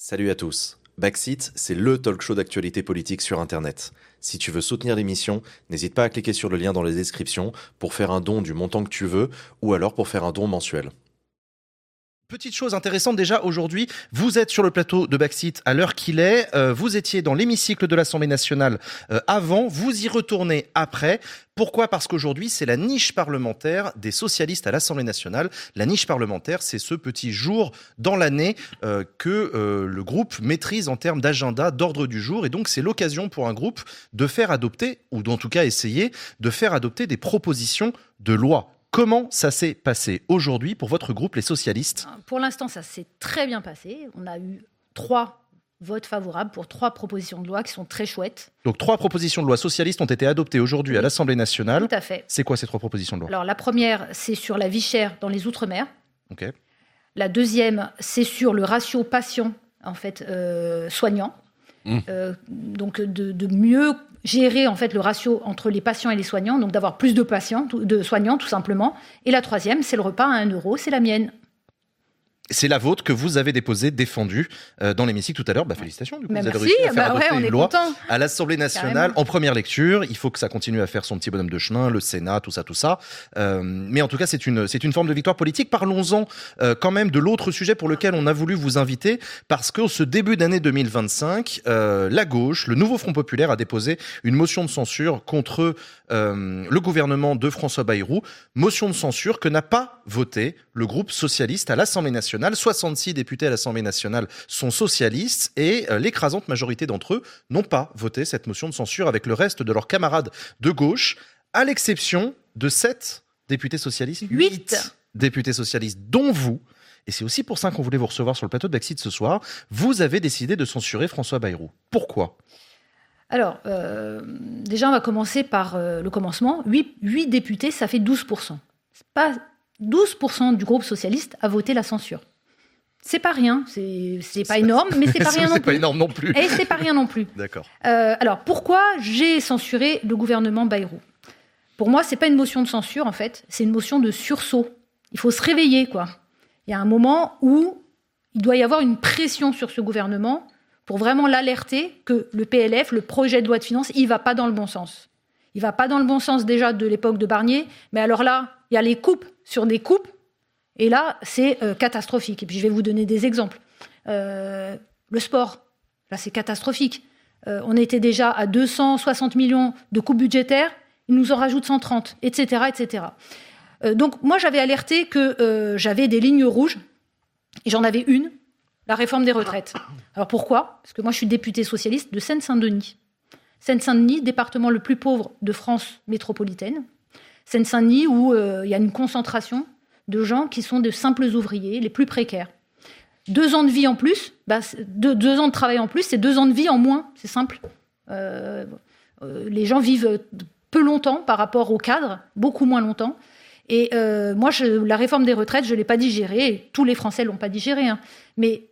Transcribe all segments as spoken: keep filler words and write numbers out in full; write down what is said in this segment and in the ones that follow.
Salut à tous. Backseat, c'est le talk show d'actualité politique sur Internet. Si tu veux soutenir l'émission, n'hésite pas à cliquer sur le lien dans les descriptions pour faire un don du montant que tu veux ou alors pour faire un don mensuel. Petite chose intéressante déjà aujourd'hui, vous êtes sur le plateau de Backseat à l'heure qu'il est, euh, vous étiez dans l'hémicycle de l'Assemblée nationale euh, avant, vous y retournez après. Pourquoi ? Parce qu'aujourd'hui, c'est la niche parlementaire des socialistes à l'Assemblée nationale. La niche parlementaire, c'est ce petit jour dans l'année euh, que euh, le groupe maîtrise en termes d'agenda, d'ordre du jour. Et donc, c'est l'occasion pour un groupe de faire adopter, ou en tout cas essayer, de faire adopter des propositions de loi. Comment ça s'est passé aujourd'hui pour votre groupe, les socialistes ? Pour l'instant, ça s'est très bien passé. On a eu trois votes favorables pour trois propositions de loi qui sont très chouettes. Donc, trois propositions de loi socialistes ont été adoptées aujourd'hui oui. à l'Assemblée nationale. Tout à fait. C'est quoi ces trois propositions de loi ? Alors, la première, c'est sur la vie chère dans les Outre-mer. Ok. La deuxième, c'est sur le ratio patient, en fait, euh, soignant. Mmh. Euh, donc, de, de mieux gérer en fait le ratio entre les patients et les soignants, donc d'avoir plus de patients, de soignants tout simplement. Et la troisième, c'est le repas à un euro, c'est la mienne. C'est la vôtre que vous avez déposée, défendue euh, dans l'hémicycle tout à l'heure. Bah, félicitations, du coup, bah, vous avez merci. réussi à faire bah, adopter ouais, une on est loi content. à l'Assemblée nationale Carrément. En première lecture. Il faut que ça continue à faire son petit bonhomme de chemin, le Sénat, tout ça, tout ça. Euh, mais en tout cas, c'est une, c'est une forme de victoire politique. Parlons-en euh, quand même de l'autre sujet pour lequel on a voulu vous inviter, parce qu'au ce début d'année deux mille vingt-cinq, euh, la gauche, le nouveau Front populaire, a déposé une motion de censure contre euh, le gouvernement de François Bayrou. Motion de censure que n'a pas voté le groupe socialiste à l'Assemblée nationale. soixante-six députés à l'Assemblée nationale sont socialistes et euh, l'écrasante majorité d'entre eux n'ont pas voté cette motion de censure avec le reste de leurs camarades de gauche, à l'exception de sept députés socialistes, huit députés socialistes, dont vous. Et c'est aussi pour ça qu'on voulait vous recevoir sur le plateau de Backseat ce soir. Vous avez décidé de censurer François Bayrou. Pourquoi ? Alors, euh, déjà, on va commencer par euh, le commencement. huit, huit députés, ça fait douze pour cent. C'est pas douze pour cent du groupe socialiste a voté la censure. C'est pas rien, c'est, c'est pas énorme, mais c'est pas rien non plus. C'est pas énorme non plus. Et c'est pas rien non plus. D'accord. Euh, alors, pourquoi j'ai censuré le gouvernement Bayrou ? Pour moi, c'est pas une motion de censure, en fait, c'est une motion de sursaut. Il faut se réveiller, quoi. Il y a un moment où il doit y avoir une pression sur ce gouvernement pour vraiment l'alerter que le P L F, le projet de loi de finances, il va pas dans le bon sens. Il va pas dans le bon sens déjà de l'époque de Barnier, mais alors là, il y a les coupes sur des coupes. Et là, c'est euh, catastrophique. Et puis, je vais vous donner des exemples. Euh, le sport, là, c'est catastrophique. Euh, on était déjà à deux cent soixante millions de coupes budgétaires. Ils nous en rajoutent cent trente, et cetera, et cetera. Euh, donc, moi, j'avais alerté que euh, j'avais des lignes rouges. Et j'en avais une, la réforme des retraites. Alors, pourquoi ? Parce que moi, je suis députée socialiste de Seine-Saint-Denis. Seine-Saint-Denis, département le plus pauvre de France métropolitaine. Seine-Saint-Denis, où euh, il y a une concentration de gens qui sont de simples ouvriers, les plus précaires. Deux ans de vie en plus, bah, deux, deux ans de travail en plus, c'est deux ans de vie en moins, c'est simple. Euh, euh, les gens vivent peu longtemps par rapport au cadre, beaucoup moins longtemps. Et euh, moi, je, la réforme des retraites, je ne l'ai pas digérée, et tous les Français ne l'ont pas digérée, hein, mais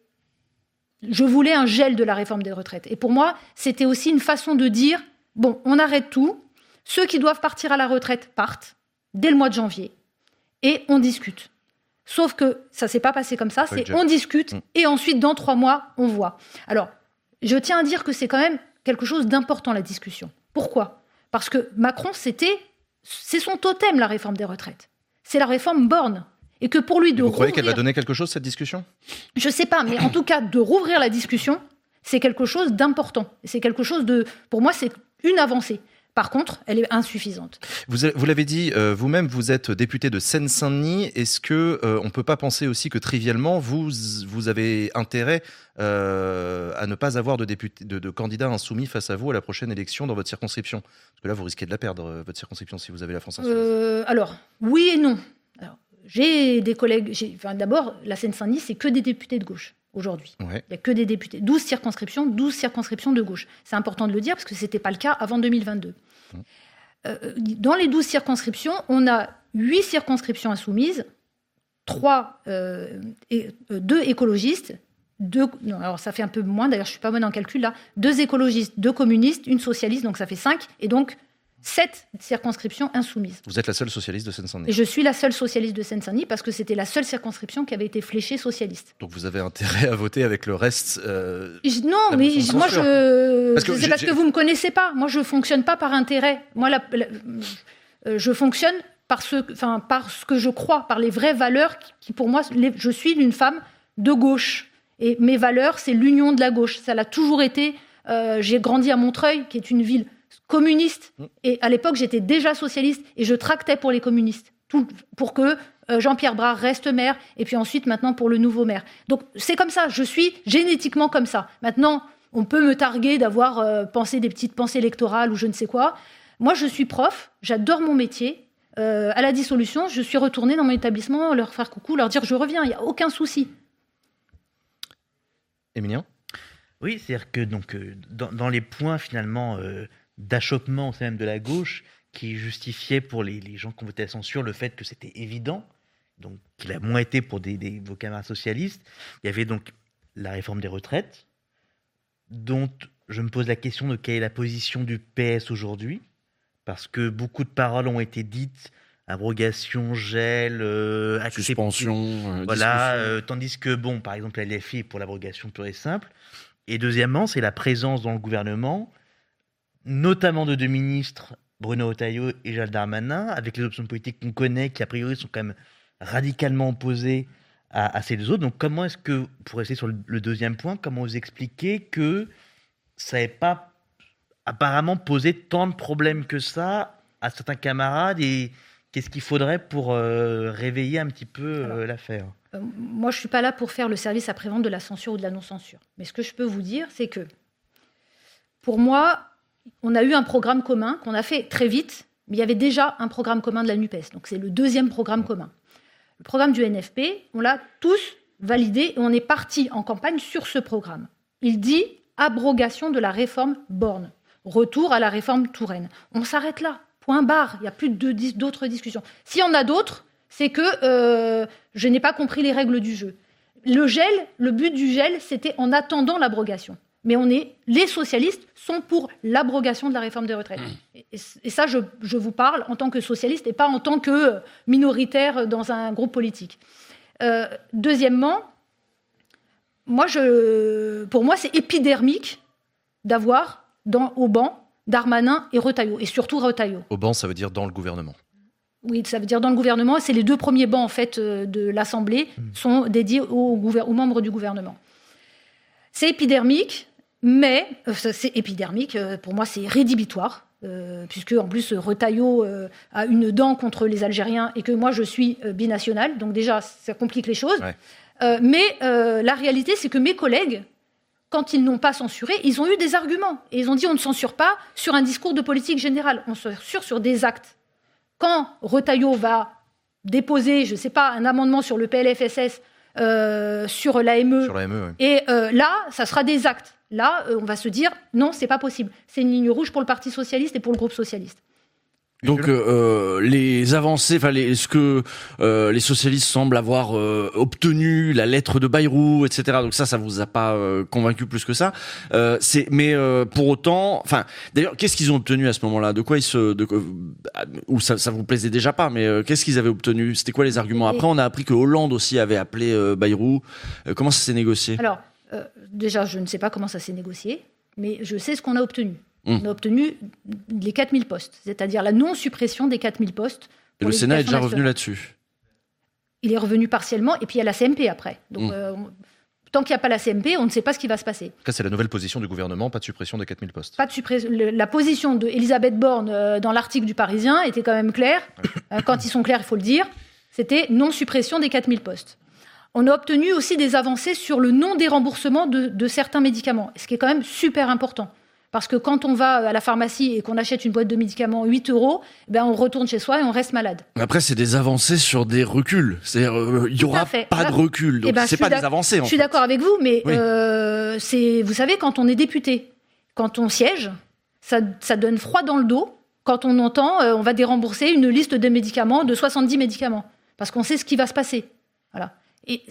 je voulais un gel de la réforme des retraites. Et pour moi, c'était aussi une façon de dire, bon, on arrête tout, ceux qui doivent partir à la retraite partent, dès le mois de janvier. Et on discute. Sauf que ça ne s'est pas passé comme ça, c'est on discute et ensuite, dans trois mois, on voit. Alors, je tiens à dire que c'est quand même quelque chose d'important, la discussion. Pourquoi ? Parce que Macron, c'était, c'est son totem, la réforme des retraites. C'est la réforme Borne. Et que pour lui, de Vous croyez rouvrir... qu'elle va donner quelque chose, cette discussion ? Je ne sais pas, mais en tout cas, de rouvrir la discussion, c'est quelque chose d'important. C'est quelque chose de... Pour moi, c'est une avancée. Par contre, elle est insuffisante. Vous, vous l'avez dit euh, vous-même, vous êtes député de Seine-Saint-Denis. Est-ce que euh, on peut pas penser aussi que trivialement, vous, vous avez intérêt euh, à ne pas avoir de, député, de, de candidat insoumis face à vous à la prochaine élection dans votre circonscription ? Parce que là, vous risquez de la perdre, euh, votre circonscription, si vous avez la France Insoumise. Euh, alors, oui et non. Alors, j'ai des collègues... J'ai, enfin, d'abord, la Seine-Saint-Denis, c'est que des députés de gauche. Aujourd'hui. Ouais. Il n'y a que des députés. douze circonscriptions, douze circonscriptions de gauche. C'est important de le dire parce que ce n'était pas le cas avant deux mille vingt-deux. Mmh. Euh, dans les douze circonscriptions, on a huit circonscriptions insoumises, trois, euh, et, euh, deux écologistes, deux, non, alors ça fait un peu moins, d'ailleurs je ne suis pas bonne en calcul là, deux écologistes, deux communistes, une socialiste, donc ça fait cinq, et donc sept circonscriptions insoumises. Vous êtes la seule socialiste de Seine-Saint-Denis. Et je suis la seule socialiste de Seine-Saint-Denis parce que c'était la seule circonscription qui avait été fléchée socialiste. Donc vous avez intérêt à voter avec le reste euh, je, Non, mais je, moi, je... Parce que c'est parce que vous ne me connaissez pas. Moi, je ne fonctionne pas par intérêt. Moi, la, la, je fonctionne par ce, enfin, par ce que je crois, par les vraies valeurs qui, qui pour moi, les, je suis une femme de gauche. Et mes valeurs, c'est l'union de la gauche. Ça l'a toujours été. Euh, j'ai grandi à Montreuil, qui est une ville communiste. Et à l'époque, j'étais déjà socialiste et je tractais pour les communistes. Tout, pour que euh, Jean-Pierre Brard reste maire et puis ensuite, maintenant, pour le nouveau maire. Donc, c'est comme ça. Je suis génétiquement comme ça. Maintenant, on peut me targuer d'avoir euh, pensé des petites pensées électorales ou je ne sais quoi. Moi, je suis prof. J'adore mon métier. Euh, à la dissolution, je suis retournée dans mon établissement, leur faire coucou, leur dire je reviens, il n'y a aucun souci. Émilien ? Oui, c'est-à-dire que donc, euh, dans, dans les points finalement euh, d'achoppement au sein même de la gauche, qui justifiaient pour les, les gens qui ont voté la censure le fait que c'était évident, donc qu'il a moins été pour des, des, vos camarades socialistes, il y avait donc la réforme des retraites, dont je me pose la question de quelle est la position du P S aujourd'hui, parce que beaucoup de paroles ont été dites, abrogation, gel, euh, suspension, euh, voilà, euh, tandis que, bon, par exemple, la L F I est pour l'abrogation pure et simple. Et deuxièmement, c'est la présence dans le gouvernement, notamment de deux ministres, Bruno Retailleau et Gérald Darmanin, avec les options politiques qu'on connaît, qui a priori sont quand même radicalement opposées à, à ces deux autres. Donc comment est-ce que, pour rester sur le, le deuxième point, comment vous expliquez que ça n'ait pas apparemment posé tant de problèmes que ça à certains camarades et qu'est-ce qu'il faudrait pour euh, réveiller un petit peu euh, Alors, l'affaire ? euh, Moi, je ne suis pas là pour faire le service après-vente de la censure ou de la non-censure. Mais ce que je peux vous dire, c'est que, pour moi, on a eu un programme commun qu'on a fait très vite, mais il y avait déjà un programme commun de la NUPES. Donc, c'est le deuxième programme commun. Le programme du N F P, on l'a tous validé et on est parti en campagne sur ce programme. Il dit abrogation de la réforme Borne, retour à la réforme Touraine. On s'arrête là. Point barre, il n'y a plus de, d'autres discussions. S'il y en a d'autres, c'est que euh, je n'ai pas compris les règles du jeu. Le gel, le but du gel, c'était en attendant l'abrogation. Mais on est, les socialistes sont pour l'abrogation de la réforme des retraites. Et, et ça, je, je vous parle en tant que socialiste et pas en tant que minoritaire dans un groupe politique. Euh, deuxièmement, moi, je, pour moi, c'est épidermique d'avoir dans, au banc Darmanin et Retailleau, et surtout Retailleau. Au banc, ça veut dire dans le gouvernement. Oui, ça veut dire dans le gouvernement. C'est les deux premiers bancs en fait de l'Assemblée mmh. sont dédiés aux, gouver- aux membres du gouvernement. C'est épidermique, mais euh, c'est épidermique. Euh, pour moi, c'est rédhibitoire, euh, puisque en plus Retailleau euh, a une dent contre les Algériens et que moi je suis euh, binationale, donc déjà ça complique les choses. Ouais. Euh, mais euh, la réalité, c'est que mes collègues, quand ils n'ont pas censuré, ils ont eu des arguments. Et ils ont dit on ne censure pas sur un discours de politique générale, on censure sur des actes. Quand Retailleau va déposer, je ne sais pas, un amendement sur le P L F S S, euh, sur l'A M E, sur l'A M E oui. et euh, là, ça sera des actes. Là, euh, on va se dire non, c'est pas possible. C'est une ligne rouge pour le Parti socialiste et pour le groupe socialiste. Donc euh, les avancées, enfin les, ce que euh, les socialistes semblent avoir euh, obtenu, la lettre de Bayrou, et cetera. Donc ça, ça vous a pas euh, convaincu plus que ça. Euh, c'est, mais euh, pour autant, enfin, d'ailleurs, qu'est-ce qu'ils ont obtenu à ce moment-là ? De quoi ils se, de, ou ça, ça vous plaisait déjà pas, mais euh, qu'est-ce qu'ils avaient obtenu ? C'était quoi les arguments ? Après, on a appris que Hollande aussi avait appelé euh, Bayrou. Euh, comment ça s'est négocié ? Alors, euh, déjà, je ne sais pas comment ça s'est négocié, mais je sais ce qu'on a obtenu. On a obtenu les quatre mille postes, c'est-à-dire la non-suppression des quatre mille postes. Et le Sénat est déjà revenu là-dessus ? Il est revenu partiellement, et puis il y a la C M P après. Donc, mmh. euh, tant qu'il n'y a pas la C M P, on ne sait pas ce qui va se passer. En tout cas, c'est la nouvelle position du gouvernement, pas de suppression des quatre mille postes. Pas de suppression. La position d'Elisabeth Borne euh, dans l'article du Parisien était quand même claire. euh, quand ils sont clairs, il faut le dire. C'était non-suppression des quatre mille postes. On a obtenu aussi des avancées sur le non-déremboursement de, de certains médicaments, ce qui est quand même super important. Parce que quand on va à la pharmacie et qu'on achète une boîte de médicaments huit euros, ben on retourne chez soi et on reste malade. Après, c'est des avancées sur des reculs. C'est-à-dire, euh, il n'y aura pas voilà. de recul. Donc, ben, c'est pas des avancées. En je suis fait. d'accord avec vous, mais oui. euh, c'est, vous savez, quand on est député, quand on siège, ça, ça donne froid dans le dos quand on entend euh, on va dérembourser une liste de médicaments, de soixante-dix médicaments. Parce qu'on sait ce qui va se passer. Voilà. Et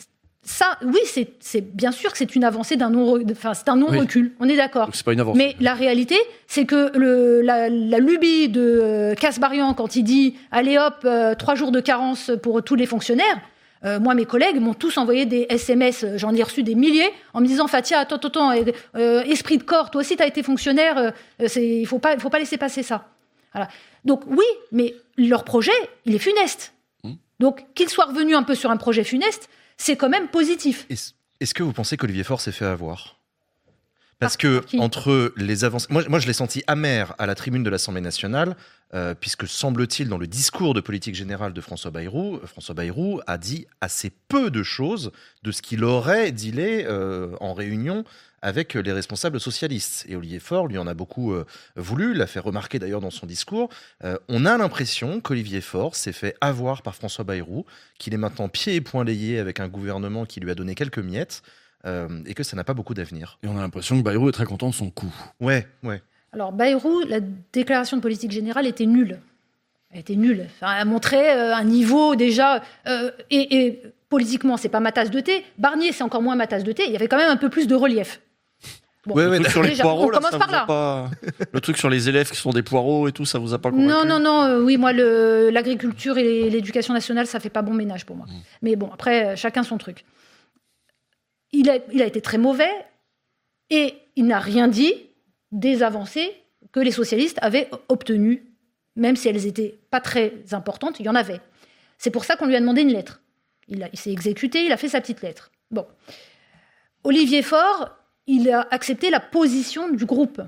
ça, oui, c'est, c'est bien sûr que c'est une avancée d'un non, enfin, c'est un non-recul. Oui. On est d'accord. Donc c'est pas une avancée. Mais la réalité, c'est que le, la, la lubie de euh, Kasbarian, quand il dit « Allez hop, euh, trois jours de carence pour tous les fonctionnaires », euh, moi, mes collègues m'ont tous envoyé des S M S, j'en ai reçu des milliers, en me disant « Fatia, attends, attends, euh, esprit de corps, toi aussi, tu as été fonctionnaire, euh, c'est, il ne faut pas, faut pas laisser passer ça. » Voilà. Donc oui, mais leur projet, il est funeste. Mmh. Donc qu'ils soient revenus un peu sur un projet funeste, c'est quand même positif. Est-ce, est-ce que vous pensez qu'Olivier Faure s'est fait avoir ? Parce que entre les avancées, moi, moi je l'ai senti amer à la tribune de l'Assemblée nationale, euh, puisque semble-t-il dans le discours de politique générale de François Bayrou, François Bayrou a dit assez peu de choses de ce qu'il aurait dilé euh, en réunion avec les responsables socialistes. Et Olivier Faure lui en a beaucoup euh, voulu, l'a fait remarquer d'ailleurs dans son discours. Euh, on a l'impression qu'Olivier Faure s'est fait avoir par François Bayrou, qu'il est maintenant pieds et poings liés avec un gouvernement qui lui a donné quelques miettes. Euh, et que ça n'a pas beaucoup d'avenir. Et on a l'impression que Bayrou est très content de son coup. Ouais, ouais. Alors Bayrou, la déclaration de politique générale était nulle. Elle était nulle. Enfin, elle montrait euh, un niveau déjà... Euh, et, et politiquement, c'est pas ma tasse de thé. Barnier, c'est encore moins ma tasse de thé. Il y avait quand même un peu plus de relief. Bon, ouais, ouais, le truc sur les déjà, poireaux, on là, commence ça par vous a là. Pas... Le truc sur les élèves qui sont des poireaux et tout, ça vous a pas convaincu ? Non, non, non. Euh, oui, moi, le, l'agriculture et l'éducation nationale, ça fait pas bon ménage pour moi. Mmh. Mais bon, après, chacun son truc. Il a, il a été très mauvais et il n'a rien dit des avancées que les socialistes avaient obtenues, même si elles n'étaient pas très importantes, il y en avait. C'est pour ça qu'on lui a demandé une lettre. Il, a, il s'est exécuté, il a fait sa petite lettre. Bon. Olivier Faure, il a accepté la position du groupe.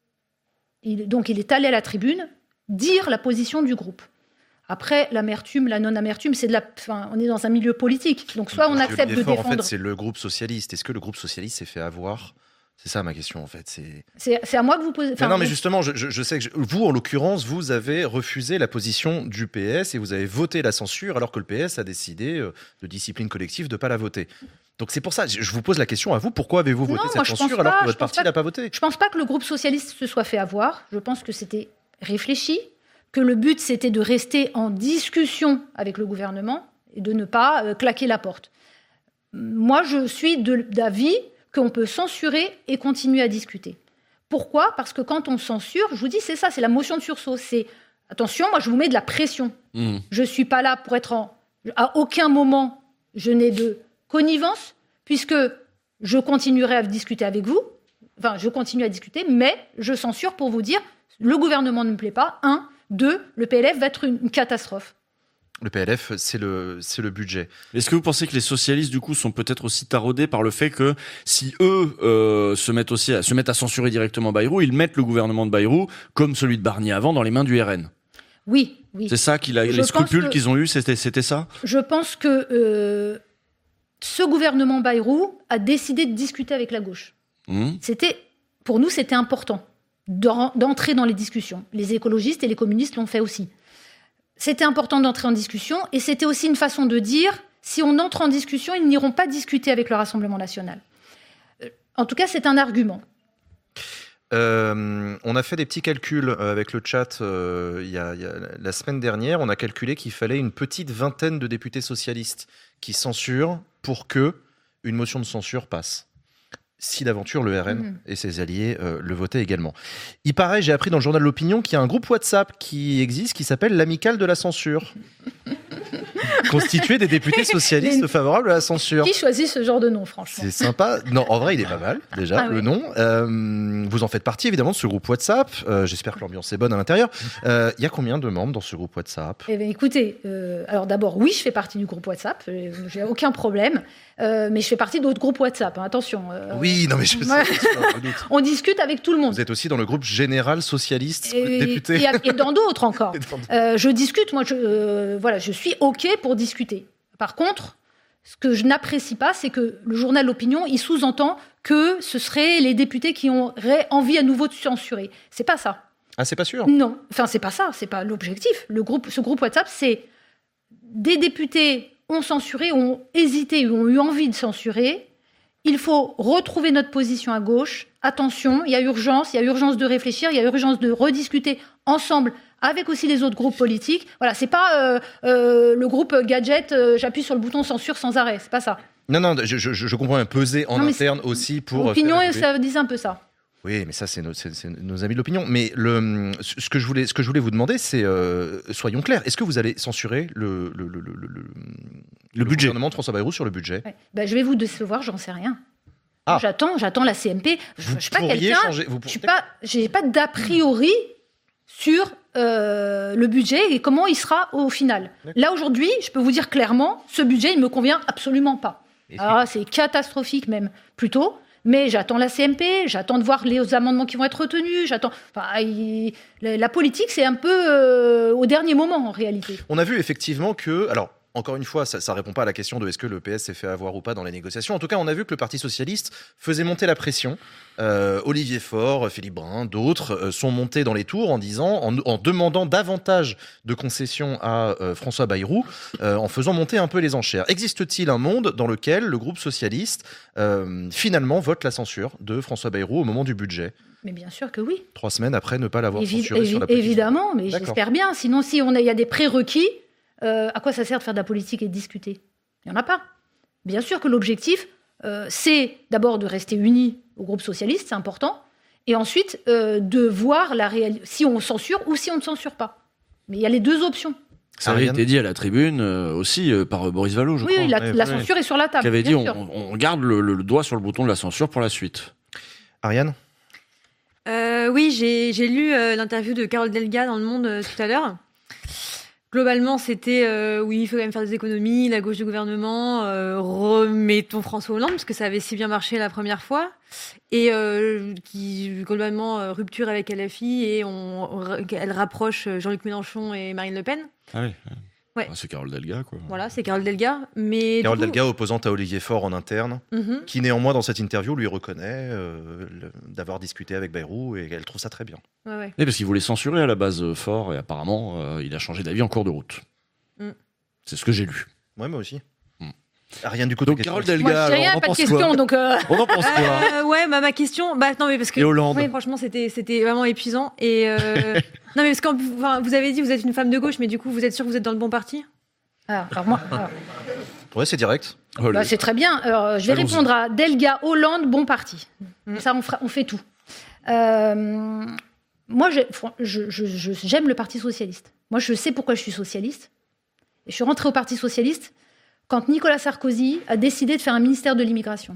Il, donc il est allé à la tribune dire la position du groupe. Après, l'amertume, la non-amertume, c'est de la. Enfin, on est dans un milieu politique. Donc, soit on accepte de défendre. En fait, c'est le groupe socialiste. Est-ce que le groupe socialiste s'est fait avoir ? C'est ça ma question, en fait. C'est, c'est, c'est à moi que vous posez. Enfin, non, mais justement, je, je, je sais que je... vous, en l'occurrence, vous avez refusé la position du P S et vous avez voté la censure, alors que le P S a décidé de discipline collective de ne pas la voter. Donc, c'est pour ça, je vous pose la question à vous. Pourquoi avez-vous voté non, cette moi, censure alors que votre parti ne l'a pas voté ? Je ne pense pas que le groupe socialiste se soit fait avoir. Je pense que c'était réfléchi. Que le but, c'était de rester en discussion avec le gouvernement et de ne pas euh, claquer la porte. Moi, je suis de, d'avis qu'on peut censurer et continuer à discuter. Pourquoi ? Parce que quand on censure, je vous dis, c'est ça, c'est la motion de sursaut. C'est, attention, moi, je vous mets de la pression. Mmh. Je ne suis pas là pour être en... À aucun moment, je n'ai de connivence, puisque je continuerai à discuter avec vous. Enfin, je continue à discuter, mais je censure pour vous dire, le gouvernement ne me plaît pas, un... Deux, le P L F va être une catastrophe. Le P L F, c'est le, c'est le budget. Est-ce que vous pensez que les socialistes, du coup, sont peut-être aussi taraudés par le fait que si eux euh, se mettent aussi à, se mettent à censurer directement Bayrou, ils mettent le gouvernement de Bayrou, comme celui de Barnier avant, dans les mains du R N ? Oui, oui. C'est ça, qu'il a, les scrupules que, qu'ils ont eus, c'était, c'était ça ? Je pense que euh, ce gouvernement Bayrou a décidé de discuter avec la gauche. Mmh. C'était, pour nous, c'était important d'entrer dans les discussions. Les écologistes et les communistes l'ont fait aussi. C'était important d'entrer en discussion et c'était aussi une façon de dire, si on entre en discussion, ils n'iront pas discuter avec le Rassemblement national. En tout cas, c'est un argument. Euh, on a fait des petits calculs avec le chat euh, il y a, il y a, la semaine dernière. On a calculé qu'il fallait une petite vingtaine de députés socialistes qui censurent pour que une motion de censure passe. Si d'aventure le R N mmh. et ses alliés euh, le votaient également. Il paraît, j'ai appris dans le journal L'Opinion, qu'il y a un groupe WhatsApp qui existe qui s'appelle l'Amicale de la censure. Constitué des députés socialistes une... favorables à la censure. Qui choisit ce genre de nom, franchement ? C'est sympa. Non, en vrai, il est pas mal, déjà, ah, le ouais. nom. Euh, vous en faites partie, évidemment, de ce groupe WhatsApp. Euh, j'espère que l'ambiance est bonne à l'intérieur. Il euh, y a combien de membres dans ce groupe WhatsApp ? Eh bien, écoutez, euh, alors d'abord, oui, je fais partie du groupe WhatsApp. J'ai, j'ai aucun problème. Euh, mais je fais partie d'autres groupes WhatsApp. Hein, attention. Euh, oui, non, mais je sais. On discute avec tout le monde. Vous êtes aussi dans le groupe général socialiste et, député. Et, et dans d'autres encore. euh, je discute. Moi, je, euh, voilà, je suis OK pour discuter. Par contre, ce que je n'apprécie pas, c'est que le journal L'Opinion, il sous-entend que ce seraient les députés qui auraient envie à nouveau de censurer. C'est pas ça. Ah, c'est pas sûr ? Non. Enfin, c'est pas ça. C'est pas l'objectif. Le groupe, ce groupe WhatsApp, c'est des députés ont censuré, ont hésité, ont eu envie de censurer. Il faut retrouver notre position à gauche. Attention, il y a urgence, il y a urgence de réfléchir, il y a urgence de rediscuter ensemble avec aussi les autres groupes politiques. Voilà, c'est pas euh, euh, le groupe Gadget, euh, j'appuie sur le bouton censure sans arrêt, c'est pas ça. Non, non, je, je, je comprends un peser en Non, mais interne aussi pour... L'opinion, faire évoluer. ça disait un peu ça. Oui, mais ça, c'est nos, c'est, c'est nos amis de l'opinion. Mais le, ce, que je voulais, ce que je voulais vous demander, c'est, euh, soyons clairs, est-ce que vous allez censurer le, le, le, le, le, le, le budget. gouvernement de François Bayrou sur le budget? Ouais. Bah, je vais vous décevoir, j'en sais rien. Ah. J'attends, j'attends la C M P. Je, Vous je suis pas pourriez quelqu'un. changer- vous Je suis pourriez- pas. J'ai pas d'a priori sur euh, le budget et comment il sera au final. D'accord. Là aujourd'hui, je peux vous dire clairement, ce budget, il me convient absolument pas. Et Ah, c'est catastrophique même, plutôt. Mais j'attends la C M P, j'attends de voir les amendements qui vont être retenus. J'attends. Enfin, il- la, la politique, c'est un peu euh, au dernier moment en réalité. On a vu effectivement que, alors encore une fois, ça ne répond pas à la question de est-ce que le P S s'est fait avoir ou pas dans les négociations. En tout cas, on a vu que le Parti socialiste faisait monter la pression. Euh, Olivier Faure, Philippe Brun, d'autres euh, sont montés dans les tours en disant, en, en demandant davantage de concessions à euh, François Bayrou, euh, en faisant monter un peu les enchères. Existe-t-il un monde dans lequel le groupe socialiste euh, finalement vote la censure de François Bayrou au moment du budget, Mais bien sûr que oui. trois semaines après ne pas l'avoir Évi- censuré évi- sur la position? évidemment, mais D'accord. j'espère bien. Sinon, si on a- il y a des prérequis, euh, à quoi ça sert de faire de la politique et de discuter? Il n'y en a pas. Bien sûr que l'objectif, euh, c'est d'abord de rester unis au groupe socialiste, c'est important, et ensuite euh, de voir la réalité, si on censure ou si on ne censure pas. Mais il y a les deux options. Ça avait Ariane. été dit à la tribune euh, aussi euh, par euh, Boris Vallaud, je Oui, crois. oui, la, ouais, la ouais. censure est sur la table. Qui avait dit bien on, sûr. on garde le, le doigt sur le bouton de la censure pour la suite. Ariane? Euh, oui, j'ai j'ai lu euh, l'interview de Carole Delga dans Le Monde euh, tout à l'heure. Globalement, c'était euh, oui, il faut quand même faire des économies, la gauche du gouvernement, euh, remettons François Hollande, parce que ça avait si bien marché la première fois, et euh, qui globalement euh, rupture avec L F I, et on, on- elle rapproche Jean-Luc Mélenchon et Marine Le Pen. Ah oui. Ouais. Ah, c'est Carole Delga, quoi. Voilà, c'est Carole Delga. Mais Carole du coup- Delga, opposante à Olivier Faure en interne, Mhm. qui néanmoins dans cette interview lui reconnaît euh, le- d'avoir discuté avec Bayrou et elle trouve ça très bien. Ouais, ouais. Oui, parce qu'il voulait censurer à la base euh, Fort et apparemment euh, il a changé d'avis en cours de route. Mm. C'est ce que j'ai lu. Ouais, moi aussi. Hmm. Ariane, du coup, Donc ta Carole question. Moi, Delga, je sais alors, rien, on en pas de pense question, quoi donc euh, On en pense quoi Euh, ouais, bah, ma question, bah non mais parce que Et Hollande. ouais, franchement c'était c'était vraiment épuisant et euh, non mais parce que enfin, vous avez dit vous êtes une femme de gauche mais du coup vous êtes sûr que vous êtes dans le bon parti? ah, alors moi, alors, Ouais, c'est direct. Oh, bah, le- c'est très bien. Alors, je vais Allons-y. répondre à Delga, Hollande, bon parti. Mm. Ça, on, fera- on fait tout. Euh, moi, j'ai- je- je- je- j'aime le Parti socialiste. Moi, je sais pourquoi je suis socialiste. Et je suis rentrée au Parti socialiste quand Nicolas Sarkozy a décidé de faire un ministère de l'immigration.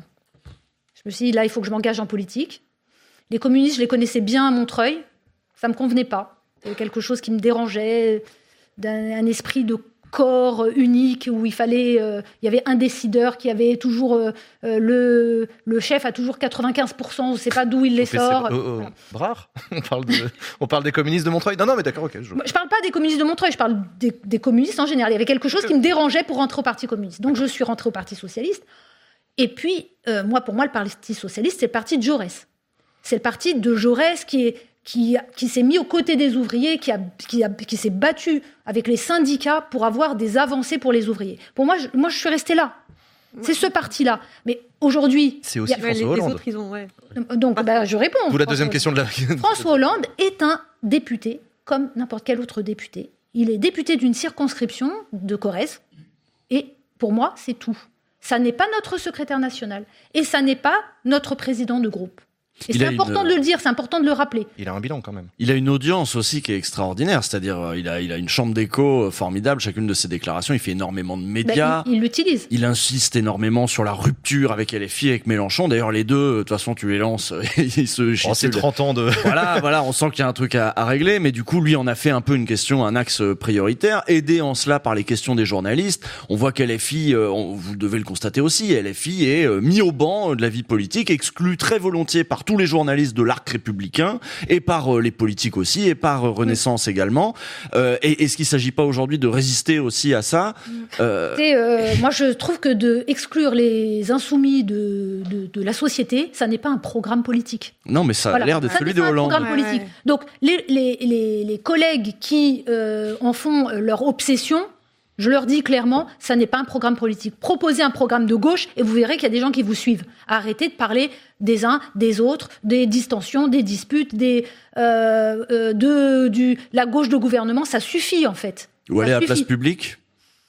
Je me suis dit, là, il faut que je m'engage en politique. Les communistes, je les connaissais bien à Montreuil. Ça ne me convenait pas. Il y avait quelque chose qui me dérangeait, d'un un esprit de corps unique où il fallait, euh, il y avait un décideur qui avait toujours euh, euh, le le chef a toujours quatre-vingt-quinze pour cent, on ne sait pas d'où il les Au P C sort. Oh, oh, Voilà. Brard on, parle de, on parle des communistes de Montreuil. Non, non, mais d'accord, ok. Je... Moi, je parle pas des communistes de Montreuil, je parle des, des communistes en général. Il y avait quelque chose qui me dérangeait pour rentrer au Parti communiste. Donc je suis rentrée au Parti socialiste. Et puis, euh, moi, pour moi, le Parti socialiste, c'est le parti de Jaurès. C'est le parti de Jaurès qui est qui, qui s'est mis aux côtés des ouvriers, qui, a, qui, a, qui s'est battu avec les syndicats pour avoir des avancées pour les ouvriers. Pour moi, je, moi, je suis restée là. C'est ce parti-là. Mais aujourd'hui, C'est aussi il y a- Ouais, les, François les Hollande. autres ils ont ouais. donc bah, je réponds. D'où la François deuxième Hollande. question de la... François Hollande est un député, comme n'importe quel autre député. Il est député d'une circonscription de Corrèze. Et pour moi, c'est tout. Ça n'est pas notre secrétaire national. Et ça n'est pas notre président de groupe. Et Il c'est a important une- de le dire, c'est important de le rappeler. Il a un bilan quand même. Il a une audience aussi qui est extraordinaire, c'est-à-dire euh, il a, il a une chambre d'écho euh, formidable, chacune de ses déclarations, il fait énormément de Ben, médias. il il l'utilise. Il insiste énormément sur la rupture avec L F I, avec Mélenchon. D'ailleurs, les deux, euh, de toute façon, tu les lances, ils se Oh, c'est gesticulent. trente ans de... Voilà, voilà, on sent qu'il y a un truc à, à régler, mais du coup, lui en a fait un peu une question, un axe euh, prioritaire, aidé en cela par les questions des journalistes. On voit qu'L F I, euh, on- vous devez le constater aussi, L F I est euh, mis au banc euh, de la vie politique, exclu très volontiers par tous les journalistes de l'arc républicain, et par euh, les politiques aussi, et par euh, Renaissance également. Euh, et est-ce qu'il s'agit pas aujourd'hui de résister aussi à ça euh, C'est, euh, moi, je trouve que de exclure les insoumis de, de, de la société, ça n'est pas un programme politique. Non, mais ça a Voilà. l'air d'être Ça celui n'est de pas un Hollande. programme Ouais, politique. ouais. Donc, les, les, les, les collègues qui euh, en font leur obsession, je leur dis clairement, ça n'est pas un programme politique. Proposez un programme de gauche et vous verrez qu'il y a des gens qui vous suivent. Arrêtez de parler des uns, des autres, des distensions, des disputes, des, euh, euh, de du, la gauche de gouvernement. Ça suffit, en fait. Ou Ça aller à la suffit. place publique?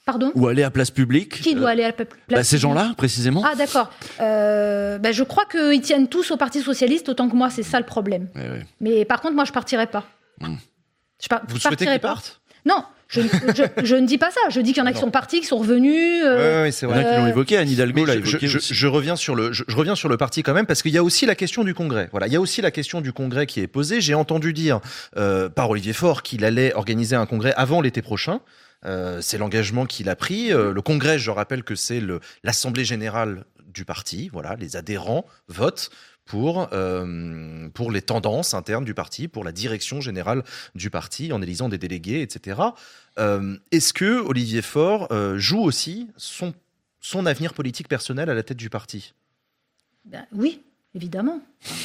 Pardon ? Ou aller à place publique. Qui doit euh, aller à la place bah, Ces publique ? gens-là, précisément. Ah, d'accord. Euh, ben, je crois qu'ils tiennent tous au Parti Socialiste, autant que moi, c'est ça le problème. Ouais, ouais. Mais par contre, moi, je partirai pas. Mmh. Je par- Vous je souhaitez partirai qu'ils pas. partent ? Non, je, je, je ne dis pas ça. Je dis qu'il y en a qui sont partis, qui sont revenus. euh, Oui, oui, c'est Il y en a vrai. qui l'ont Euh, évoqué, Anne Hidalgo l'a Mais je, évoqué je- aussi. je reviens sur le, je, je reviens sur le parti quand même parce qu'il y a aussi la question du Congrès. Voilà, il y a aussi la question du Congrès qui est posée. J'ai entendu dire euh, par Olivier Faure qu'il allait organiser un Congrès avant l'été prochain. Euh, c'est l'engagement qu'il a pris. Euh, le Congrès, je rappelle que c'est le, l'Assemblée générale du parti. Voilà, les adhérents votent pour, euh, pour les tendances internes du parti, pour la direction générale du parti, en élisant des délégués, et cetera. Euh, est-ce que Olivier Faure euh, joue aussi son, son avenir politique personnel à la tête du parti ? ben, oui, évidemment.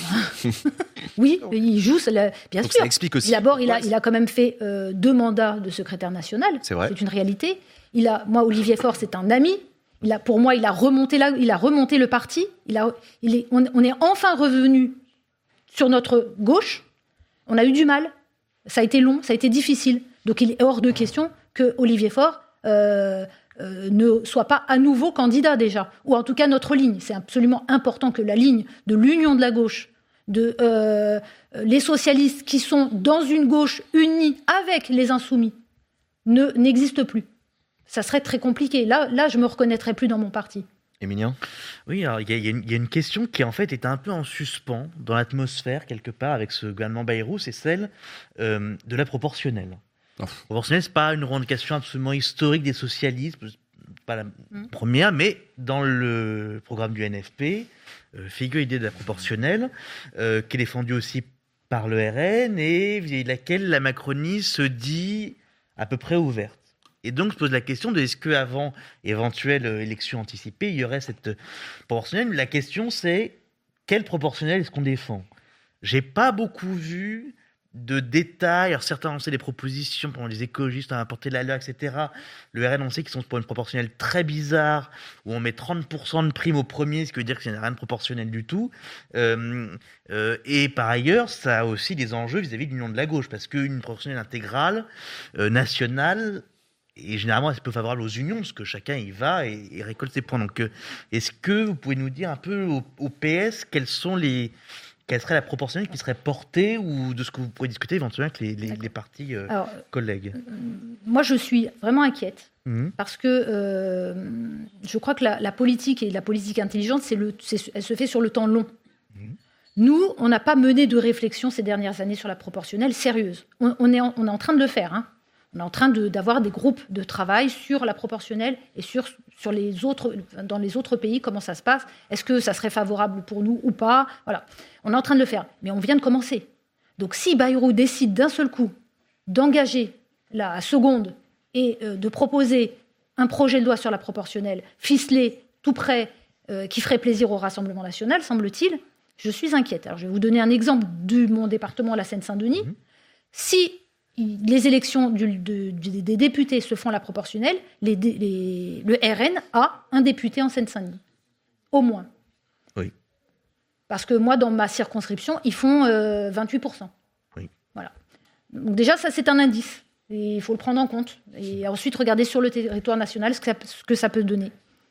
Oui, il joue, c'est la- bien Donc sûr. ça explique aussi. D'abord, il a, pourquoi il a quand même fait euh, deux mandats de secrétaire national. C'est vrai. C'est une réalité. Il a, moi, Olivier Faure, c'est un ami. Il a, pour moi, il a remonté, la, il a remonté le parti. Il a, il est, on, on est enfin revenu sur notre gauche. On a eu du mal. Ça a été long, ça a été difficile. Donc, il est hors de question que Olivier Faure euh, euh, ne soit pas à nouveau candidat déjà. Ou en tout cas, notre ligne. C'est absolument important que la ligne de l'union de la gauche, de euh, les socialistes qui sont dans une gauche unie avec les insoumis, ne, n'existe plus. Ça serait très compliqué. Là, là, je me reconnaîtrais plus dans mon parti. Émilien ? Oui, alors il y, a- il y a une- il y a une question qui en fait est un peu en suspens dans l'atmosphère quelque part avec ce gouvernement Bayrou, c'est celle euh, de la proportionnelle. Oh. Proportionnelle, c'est pas une revendication absolument historique des socialistes, pas la Mm. première, mais dans le programme du N F P euh, figure l'idée de la proportionnelle, euh, qui est défendue aussi par le R N et vis-à-vis de laquelle la Macronie se dit à peu près ouverte. Et donc se pose la question de est-ce qu'avant éventuelle euh, élection anticipée, il y aurait cette euh, proportionnelle. La question c'est quelle proportionnelle est-ce qu'on défend ? J'ai pas beaucoup vu de détails. Alors certains ont lancé des propositions pendant les écologistes à apporter la loi, et cetera. Le R N, on sait qu'ils sont pour une proportionnelle très bizarre où on met trente pour cent de prime au premier, ce qui veut dire qu'il n'y a rien de proportionnel du tout. Euh, euh, et par ailleurs, ça a aussi des enjeux vis-à-vis de l'union de la gauche parce qu'une proportionnelle intégrale euh, nationale et généralement, c'est peu favorable aux unions, parce que chacun y va et, et récolte ses points. Donc, euh, est-ce que vous pouvez nous dire un peu au, au P S quelles sont les, quelle serait la proportionnelle qui serait portée ou de ce que vous pourrez discuter éventuellement avec les, les, les partis euh, Alors, collègues ? moi, je suis vraiment inquiète. Mmh. Parce que euh, je crois que la, la politique et la politique intelligente, c'est le, c'est, elle se fait sur le temps long. Mmh. Nous, on n'a pas mené de réflexion ces dernières années sur la proportionnelle sérieuse. On, on, est, en, on est en train de le faire. Hein. On est en train de, d'avoir des groupes de travail sur la proportionnelle et sur, sur les autres, dans les autres pays, comment ça se passe. Est-ce que ça serait favorable pour nous ou pas ? Voilà. On est en train de le faire. Mais on vient de commencer. Donc si Bayrou décide d'un seul coup d'engager la seconde et euh, de proposer un projet de loi sur la proportionnelle, ficelé, tout prêt, euh, qui ferait plaisir au Rassemblement national, semble-t-il, je suis inquiète. Alors je vais vous donner un exemple de mon département, la Seine-Saint-Denis. Mmh. Si les élections du, de, de, des députés se font à la proportionnelle, les, les, le R N a un député en Seine-Saint-Denis. Au moins. Oui. Parce que moi, dans ma circonscription, ils font euh, vingt-huit pour cent. Oui. Voilà. Donc déjà, ça, c'est un indice. Et il faut le prendre en compte. Et ensuite, regarder sur le territoire national ce que ça, ce que ça peut donner.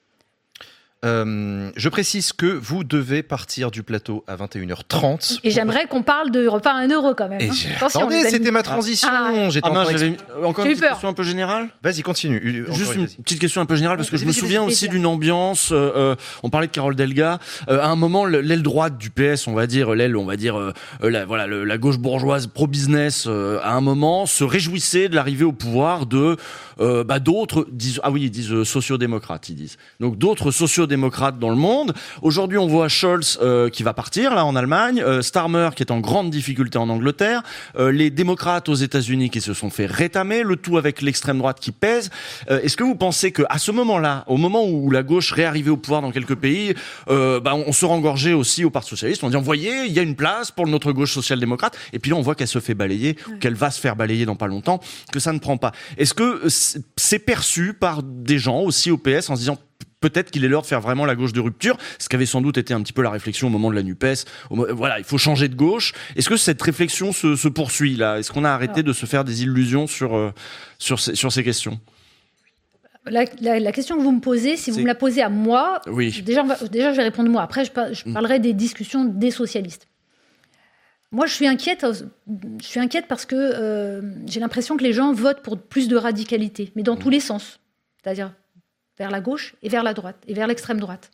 Euh, je précise que vous devez partir du plateau à vingt et une heures trente. Et j'aimerais qu'on parle de repas à un euro quand même. Et Hein. Attention, attendez, c'était ma transition. Ah. J'étais Ah en mince, train d'expliquer. j'avais encore J'ai une eu petite peur. question un peu générale. Vas-y, continue. Encore, Juste une vas-y. petite question un peu générale parce que je me Vas-y, souviens vas-y, aussi vas-y. d'une ambiance. Euh, euh, on parlait de Carole Delga. Euh, à un moment, l'aile droite du P S, on va dire l'aile, on va dire euh, la, voilà, le, la gauche bourgeoise pro-business, euh, à un moment se réjouissait de l'arrivée au pouvoir de euh, bah, d'autres, disent, ah oui, ils disent euh, sociodémocrates, ils disent. Donc d'autres sociodémocrates dans le monde. Aujourd'hui, on voit Scholz euh, qui va partir là en Allemagne, euh, Starmer qui est en grande difficulté en Angleterre, euh, les démocrates aux États-Unis qui se sont fait rétamer, le tout avec l'extrême droite qui pèse. Euh, est-ce que vous pensez que à ce moment-là, au moment où la gauche réarrivait au pouvoir dans quelques pays, euh, bah, on, on se rengorgeait aussi au Parti socialiste, on dit, vous voyez, il y a une place pour notre gauche social-démocrate, et puis là on voit qu'elle se fait balayer, ouais. qu'elle va se faire balayer dans pas longtemps, que ça ne prend pas. Est-ce que c'est perçu par des gens aussi au P S en se disant peut-être qu'il est l'heure de faire vraiment la gauche de rupture, ce qu'avait sans doute été un petit peu la réflexion au moment de la NUPES. Voilà, il faut changer de gauche. Est-ce que cette réflexion se, se poursuit là ? Est-ce qu'on a arrêté Alors, de se faire des illusions sur, euh, sur, ces, sur ces questions ? La, la, la question que vous me posez, si vous C'est- me la posez à moi, Oui. déjà, on va- déjà je vais répondre moi. Après, je, par- je parlerai des discussions des socialistes. Moi, je suis inquiète. Je suis inquiète parce que euh, j'ai l'impression que les gens votent pour plus de radicalité, mais dans tous les sens, c'est-à-dire vers la gauche et vers la droite et vers l'extrême droite.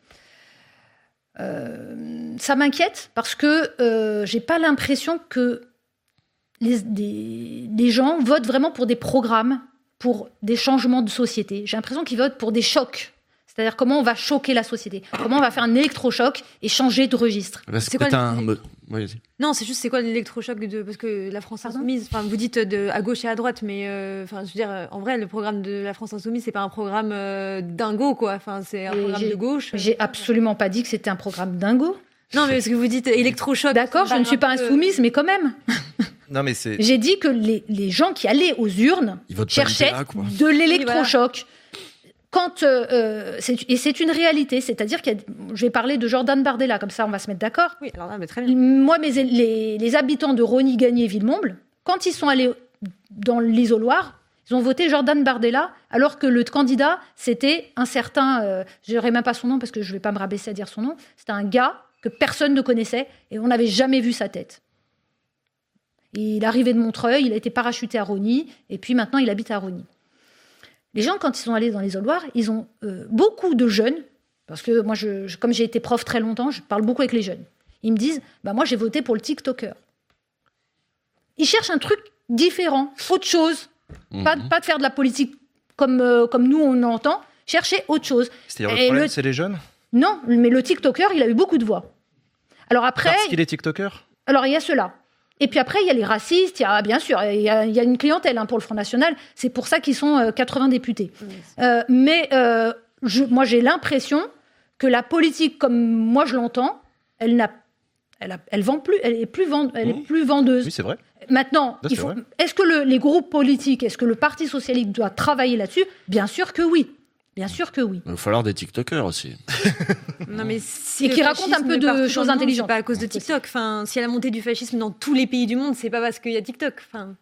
Euh, ça m'inquiète parce que euh, j'ai pas l'impression que les, des, les gens votent vraiment pour des programmes, pour des changements de société. J'ai l'impression qu'ils votent pour des chocs. C'est-à-dire comment on va choquer la société. Comment on va faire un électrochoc et changer de registre. Bah, c'est C'est quoi peut-être le- un. me- Oui, vas-y. Non, c'est juste, c'est quoi l'électrochoc de. Parce que la France Pardon Insoumise, enfin, vous dites de, à gauche et à droite, mais euh, enfin, je veux dire, euh, en vrai, le programme de la France Insoumise, c'est pas un programme euh, dingo, quoi. Enfin, c'est un Et programme j'ai- de gauche. J'ai absolument pas dit que c'était un programme dingo. Non, mais parce que vous dites électrochoc. D'accord, je ça ne suis pas un peu- insoumise, mais quand même. Non, mais c'est. J'ai dit que les, les gens qui allaient aux urnes Ils votent pas cherchaient Nutella, quoi. de l'électrochoc. Quand, euh, euh, c'est- et c'est une réalité, c'est-à-dire qu'il y a, je vais parler de Jordan Bardella, comme ça on va se mettre d'accord. Oui, alors là, mais très bien. Moi, mes, les, les habitants de Rosny, Gagny et Villemomble, quand ils sont allés dans l'isoloir, ils ont voté Jordan Bardella, alors que le candidat, c'était un certain, euh, je n'aurai même pas son nom parce que je ne vais pas me rabaisser à dire son nom, c'était un gars que personne ne connaissait et on n'avait jamais vu sa tête. Il arrivait de Montreuil, il a été parachuté à Rosny, et puis maintenant il habite à Rosny. Les gens, quand ils sont allés dans l'isoloir, ils ont euh, beaucoup de jeunes, parce que moi, je, je- comme j'ai été prof très longtemps, je parle beaucoup avec les jeunes. Ils me disent, bah moi j'ai voté pour le TikToker. Ils cherchent un truc différent, autre chose. Pas, Mhm. pas de faire de la politique comme, euh, comme nous on entend, chercher autre chose. C'est-à-dire Et le problème, le- c'est les jeunes Non, mais le TikToker, il a eu beaucoup de voix. Alors après, Parce qu'il est TikToker alors il y a cela. Et puis après, il y a les racistes, il y a bien sûr, il y a, il y a une clientèle hein, pour le Front National. C'est pour ça qu'ils sont euh, quatre-vingts députés. Euh, mais euh, je, moi, j'ai l'impression que la politique, comme moi je l'entends, elle n'a, elle, a- elle vend plus, elle est plus, vend, elle est Mmh. plus vendeuse. Oui, c'est vrai. Maintenant, Ça, il c'est faut- vrai. est-ce que le- les groupes politiques, est-ce que le Parti socialiste doit travailler là-dessus? Bien sûr que oui. Bien sûr que oui. Il va falloir des TikTokers aussi. Non, mais si Et le qui racontent un fascisme peu est de partout dans choses le monde, intelligentes. C'est pas à cause de TikTok. Enfin, s'il y a la montée du fascisme dans tous les pays du monde, c'est pas parce qu'il y a TikTok. Enfin,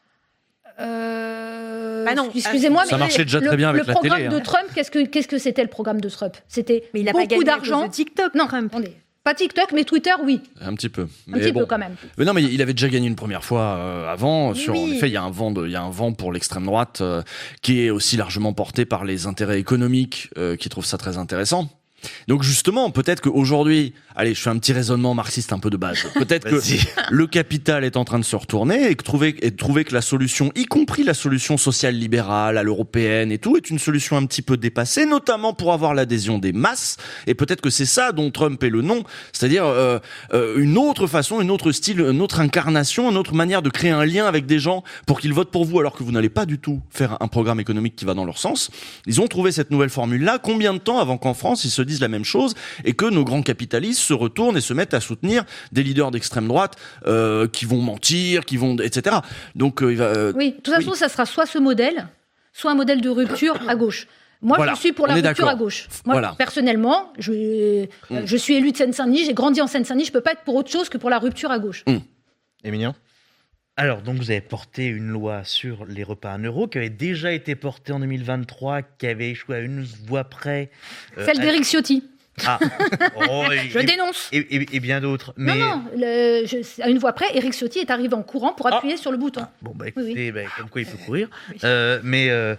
Euh, Bah non. excusez-moi, Ça mais marchait déjà le, très bien avec le la programme télé, de hein. Trump, qu'est-ce que qu'est-ce que c'était le programme de Trump? C'était mais il a pas beaucoup gagné à cause d'argent. de TikTok. Non, Trump. attendez. Pas TikTok, mais Twitter, oui, Un petit peu. un petit peu quand même. Mais non, mais il avait déjà gagné une première fois euh, avant. Sur, Oui. En effet, il y a un vent, de, il y a un vent pour l'extrême droite euh, qui est aussi largement porté par les intérêts économiques, euh, qui trouvent ça très intéressant. Donc justement, peut-être qu'aujourd'hui, allez, je fais un petit raisonnement marxiste un peu de base. Peut-être que Vas-y. le capital est en train de se retourner et que trouver, et de trouver que la solution, y compris la solution sociale libérale, à l'européenne et tout, est une solution un petit peu dépassée, notamment pour avoir l'adhésion des masses. Et peut-être que c'est ça dont Trump est le nom, c'est-à-dire euh, euh, une autre façon, une autre style, une autre incarnation, une autre manière de créer un lien avec des gens pour qu'ils votent pour vous, alors que vous n'allez pas du tout faire un programme économique qui va dans leur sens. Ils ont trouvé cette nouvelle formule-là. Combien de temps avant qu'en France ils se disent la même chose et que nos grands capitalistes se retournent et se mettent à soutenir des leaders d'extrême droite euh, qui vont mentir, qui vont, et cetera. Donc euh, il va. euh, Oui, de toute façon, Oui. ça sera soit ce modèle, soit un modèle de rupture à gauche. Moi, Voilà, je suis pour la on est rupture d'accord. à gauche. Moi, Voilà. personnellement, je, Mm. je suis élu de Seine-Saint-Denis, j'ai grandi en Seine-Saint-Denis, je peux pas être pour autre chose que pour la rupture à gauche. Emilien Alors, donc, vous avez porté une loi sur les repas à un euro qui avait déjà été portée en deux mille vingt-trois, qui avait échoué à une voix près. euh, Celle à- d'Éric Ciotti. Ah, oh, et, Je et- dénonce. et, et- et bien d'autres. Mais... Non, non, le- je- à une voix près, Éric Ciotti est arrivé en courant pour Ah. appuyer sur le bouton. Ah, bon, bah Oui, écoutez, bah, comme quoi il faut courir. Euh, mais euh,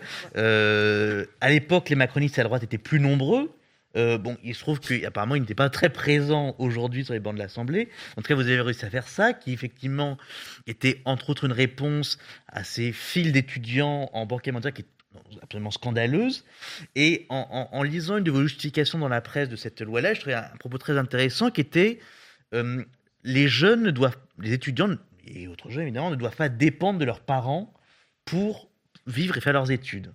euh, à l'époque, les macronistes à droite étaient plus nombreux. Euh, bon, il se trouve qu'apparemment, ils n'étaient pas très présents aujourd'hui sur les bancs de l'Assemblée. En tout cas, vous avez réussi à faire ça, qui effectivement était entre autres une réponse à ces files d'étudiants en banque alimentaire qui est absolument scandaleuse. Et en, en- en lisant une de vos justifications dans la presse de cette loi-là, je trouvais un, un propos très intéressant qui était euh, les jeunes ne doivent, les étudiants et autres jeunes évidemment, ne doivent pas dépendre de leurs parents pour vivre et faire leurs études.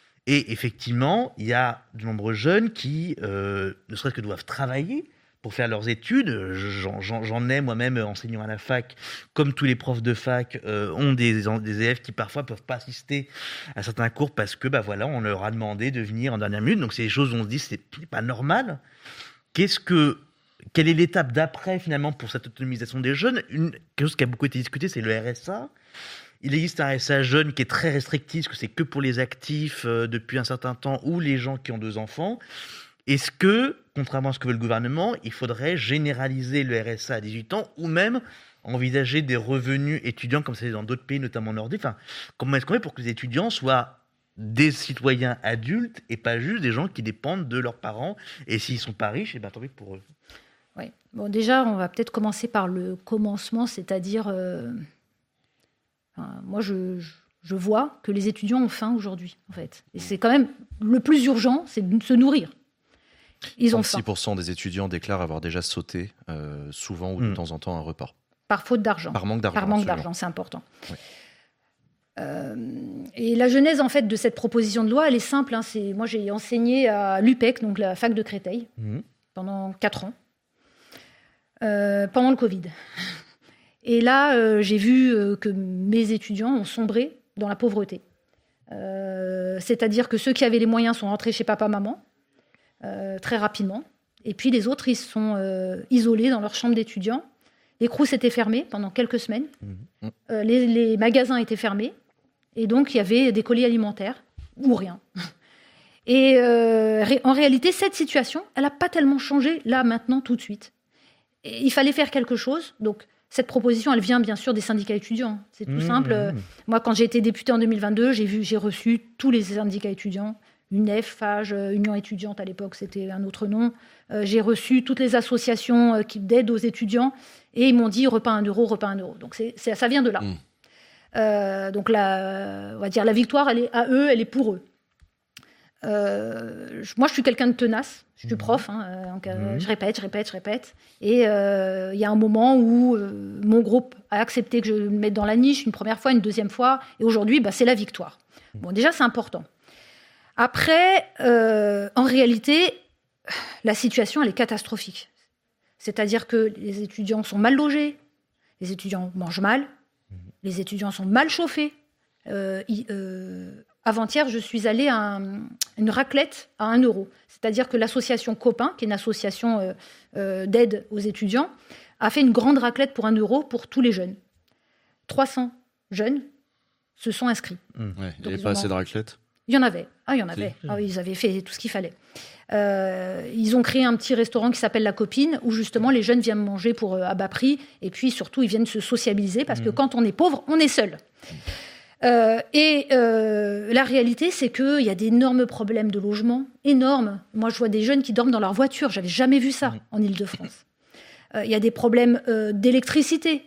Et effectivement, il y a de nombreux jeunes qui, euh, ne serait-ce que doivent travailler pour faire leurs études. J'en, j'en- j'en ai moi-même enseignant à la fac, comme tous les profs de fac, euh, ont des, des élèves qui parfois peuvent pas assister à certains cours parce que, bah voilà, on leur a demandé de venir en dernière minute. Donc c'est des choses où on se dit c'est c'est pas normal. Qu'est-ce que Quelle est l'étape d'après finalement pour cette autonomisation des jeunes? Une, quelque chose qui a beaucoup été discuté, c'est le R S A. il existe un R S A jeune qui est très restrictif, que c'est que pour les actifs euh, depuis un certain temps ou les gens qui ont deux enfants. Est-ce que, contrairement à ce que veut le gouvernement, il faudrait généraliser le R S A à dix-huit ans ou même envisager des revenus étudiants comme c'est dans d'autres pays, notamment nordiques? Enfin, comment est-ce qu'on fait pour que les étudiants soient des citoyens adultes et pas juste des gens qui dépendent de leurs parents? Et s'ils sont pas riches, eh ben, tant pis pour eux. Oui. Bon, déjà, on va peut-être commencer par le commencement, c'est-à-dire, euh, enfin, moi, je, je vois que les étudiants ont faim aujourd'hui, en fait. Et c'est quand même le plus urgent, c'est de se nourrir. Ils ont faim. trente-six pour cent des étudiants déclarent avoir déjà sauté, euh, souvent ou de mmh. temps en temps, un repas. Par faute d'argent. Par manque d'argent. Par manque absolument. d'argent, c'est important. Oui. Euh, et la genèse, en fait, de cette proposition de loi, elle est simple. Hein, c'est, moi, j'ai enseigné à l'U P E C, donc la fac de Créteil, Mmh. pendant quatre ans. Euh, pendant le Covid. Et là, euh, j'ai vu euh, que mes étudiants ont sombré dans la pauvreté. Euh, c'est-à-dire que ceux qui avaient les moyens sont rentrés chez papa-maman euh, très rapidement. Et puis les autres, ils sont euh, isolés dans leur chambre d'étudiants. Les crous étaient fermés pendant quelques semaines. Mmh. Euh, les, les magasins étaient fermés. Et donc, il y avait des colis alimentaires ou rien. Et euh, ré- en réalité, cette situation, elle n'a pas tellement changé là, maintenant, tout de suite. Et il fallait faire quelque chose. Donc, cette proposition, elle vient bien sûr des syndicats étudiants. C'est tout Mmh, simple. mmh. Moi, quand j'ai été députée en deux mille vingt-deux, j'ai, vu, j'ai reçu tous les syndicats étudiants. U N E F, FAGE, Union étudiante, à l'époque, c'était un autre nom. Euh, j'ai reçu toutes les associations euh, qui, d'aide aux étudiants. Et ils m'ont dit repas un euro, repas un euro. Donc, c'est, c'est, ça vient de là. Mmh. Euh, donc, la, on va dire, la victoire, elle est à eux, elle est pour eux. Euh, je- moi, je suis quelqu'un de tenace. Je suis prof. Hein, euh, donc, euh, Mmh. Je répète, je répète, je répète. Et euh, il y a un moment où euh, mon groupe a accepté que je me mette dans la niche une première fois, une deuxième fois. Et aujourd'hui, bah, c'est la victoire. Bon, déjà, c'est important. Après, euh, en réalité, la situation, elle est catastrophique. C'est-à-dire que les étudiants sont mal logés, les étudiants mangent mal, les étudiants sont mal chauffés. Euh, il- euh, avant-hier, je suis allée à un- une raclette à un euro. C'est-à-dire que l'association Copain, qui est une association euh, euh, d'aide aux étudiants, a fait une grande raclette pour un euro pour tous les jeunes. trois cents jeunes se sont inscrits. Ouais, il n'y Donc, avait ils pas ont assez de man- raclette. Il y en avait. Ah, il y en avait. Ah, oui, ils avaient fait tout ce qu'il fallait. Euh, ils ont créé un petit restaurant qui s'appelle La Copine, où justement les jeunes viennent manger pour euh, à bas prix, et puis surtout ils viennent se sociabiliser, parce que quand on est pauvre, on est seul. Euh, et euh, la réalité, c'est qu'il y a d'énormes problèmes de logement, énormes. Moi, je vois des jeunes qui dorment dans leur voiture. J'avais jamais vu ça en Île-de-France. Euh, Il y a des problèmes euh, d'électricité.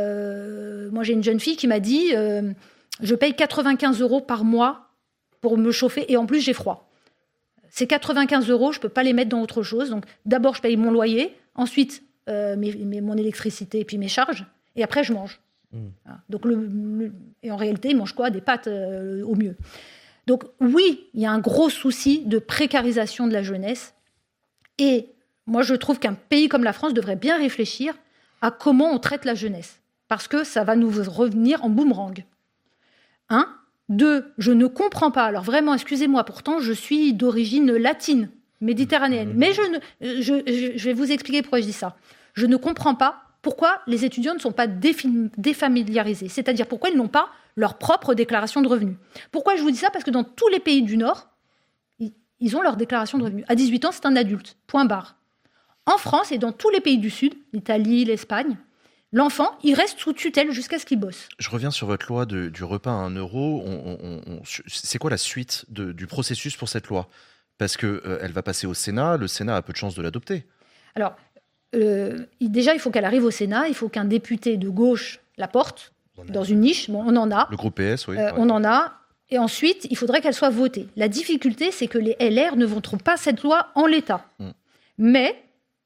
Euh, moi, j'ai une jeune fille qui m'a dit euh, je paye quatre-vingt-quinze euros par mois pour me chauffer, et en plus, j'ai froid. Ces quatre-vingt-quinze euros, je ne peux pas les mettre dans autre chose. Donc, d'abord, je paye mon loyer, ensuite, euh, mes, mes- mon électricité et puis mes charges, et après, je mange. Voilà. Donc, le, le- et en réalité, ils mangent quoi? Des pâtes euh, au mieux. Donc, oui, il y a un gros souci de précarisation de la jeunesse. Et moi, je trouve qu'un pays comme la France devrait bien réfléchir à comment on traite la jeunesse. Parce que ça va nous revenir en boomerang. Un. Deux, je ne comprends pas. Alors vraiment, excusez-moi, pourtant, je suis d'origine latine, méditerranéenne. Mais je, ne, je, je, je vais vous expliquer pourquoi je dis ça. Je ne comprends pas pourquoi les étudiants ne sont pas défi- défamiliarisés. C'est-à-dire pourquoi ils n'ont pas leur propre déclaration de revenus. Pourquoi je vous dis ça? Parce que dans tous les pays du Nord, ils, ils ont leur déclaration de revenus. À dix-huit ans, c'est un adulte. Point barre. En France et dans tous les pays du Sud, l'Italie, l'Espagne, l'enfant, il reste sous tutelle jusqu'à ce qu'il bosse. Je reviens sur votre loi de- du repas à un euro. On- on- on- c'est quoi la suite de- du processus pour cette loi? Parce qu'elle euh, va passer au Sénat. Le Sénat a peu de chances de l'adopter. Alors, euh, il- déjà, il faut qu'elle arrive au Sénat. Il faut qu'un député de gauche la porte dans une niche. Bon, on en a. Le groupe P S, oui. Euh, ouais. on en a. Et ensuite, il faudrait qu'elle soit votée. La difficulté, c'est que les L R ne voteront pas cette loi en l'état. Mm. Mais,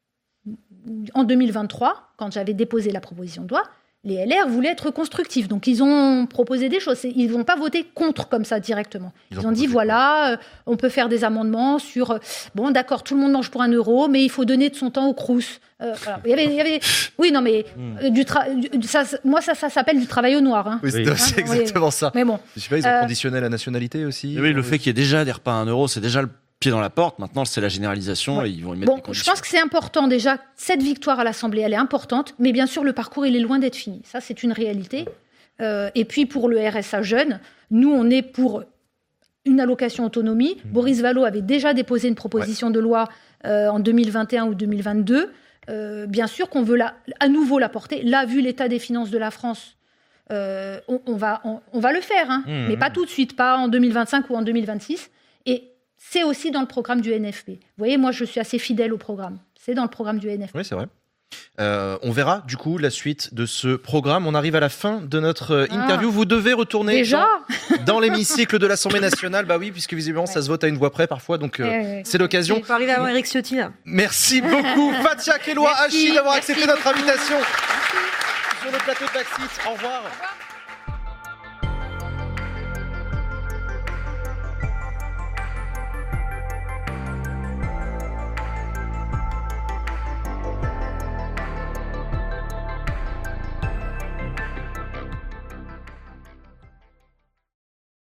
en deux mille vingt-trois, quand j'avais déposé la proposition de loi, les L R voulaient être constructifs. Donc, ils ont proposé des choses. C'est- Ils ne vont pas voter contre comme ça directement. Ils Ils, ont ont dit, proposé voilà, euh, on peut faire des amendements sur... euh, bon, d'accord, tout le monde mange pour un euro, mais il faut donner de son temps au crous. Euh, voilà. il, y avait, il y avait... Oui, non, mais euh, du tra... du- ça, moi, ça, ça s'appelle du travail au noir. Hein. Oui, c'est Oui. c'est Ah, oui. exactement ça. Mais bon, Je sais pas, ils ont Euh, conditionné la nationalité aussi. Oui, le fait qu'il y ait déjà des repas à un euro, c'est déjà le pied dans la porte. Maintenant, c'est la généralisation Ouais. et ils vont y mettre bon, des je conditions. pense que c'est important déjà. Cette victoire à l'Assemblée, elle est importante, mais bien sûr, le parcours, il est loin d'être fini. Ça, c'est une réalité. Euh, et puis pour le R S A jeune, nous, on est pour une allocation autonomie. Mmh. Boris Vallaud avait déjà déposé une proposition ouais. de loi euh, en deux mille vingt et un ou deux mille vingt-deux. Euh, bien sûr qu'on veut la, à nouveau la porter. Là, vu l'état des finances de la France, euh, on, on, va, on, on va le faire, hein, mmh. mais pas tout de suite, pas en deux mille vingt-cinq ou en deux mille vingt-six. Et c'est aussi dans le programme du N F P. Vous voyez, moi, je suis assez fidèle au programme. C'est dans le programme du N F P. Oui, c'est vrai. Euh, on verra du coup la suite de ce programme. On arrive à la fin de notre ah, interview. Vous devez retourner déjà dans, dans l'hémicycle de l'Assemblée nationale. Bah oui, puisque visiblement ouais. ça se vote à une voix près parfois, donc euh, ouais, ouais. c'est l'occasion. Il faut arriver avant Éric Ciotti là. Merci beaucoup Fathia Kelloua Hachi d'avoir accepté notre invitation sur le plateau de Backseat. Au revoir. Au revoir.